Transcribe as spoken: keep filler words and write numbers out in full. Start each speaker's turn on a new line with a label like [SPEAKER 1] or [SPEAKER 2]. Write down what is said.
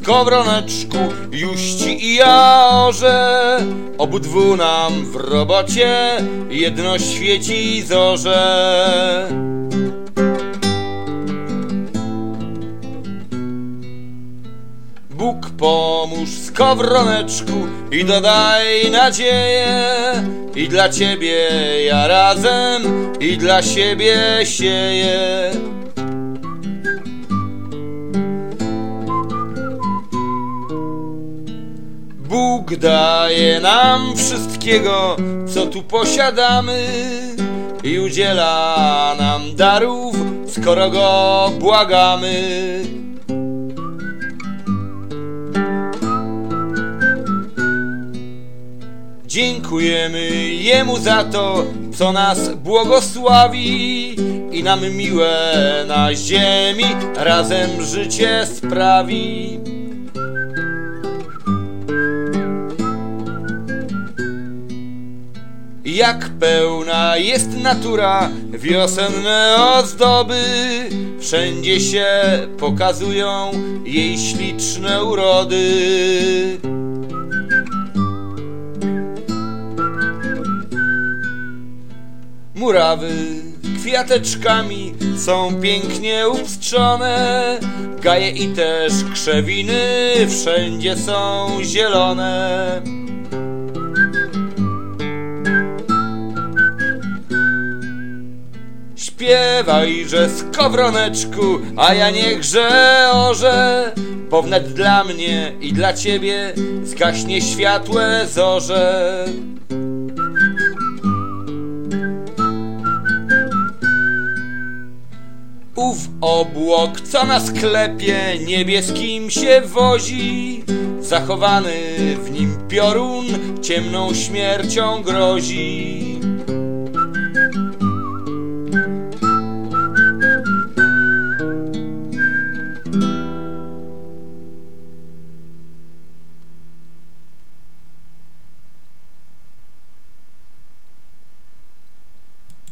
[SPEAKER 1] skowroneczku, już ci i ja orze. Obudwu nam w robocie jedno świeci zorze. Bóg pomóż, skowroneczku, i dodaj nadzieję. I dla ciebie ja razem, i dla siebie sieję. Bóg daje nam wszystkiego, co tu posiadamy, i udziela nam darów, skoro go błagamy. Dziękujemy Jemu za to, co nas błogosławi i nam miłe na ziemi razem życie sprawi. Jak pełna jest natura, wiosenne ozdoby, wszędzie się pokazują jej śliczne urody. Murawy kwiateczkami są pięknie upstrzone, gaje i też krzewiny wszędzie są zielone. Śpiewajże, skowroneczku, a ja niechże orze, bo wnet dla mnie i dla ciebie zgaśnie światłe zorze. Ów obłok, co na sklepie niebieskim się wozi, zachowany w nim piorun ciemną śmiercią grozi.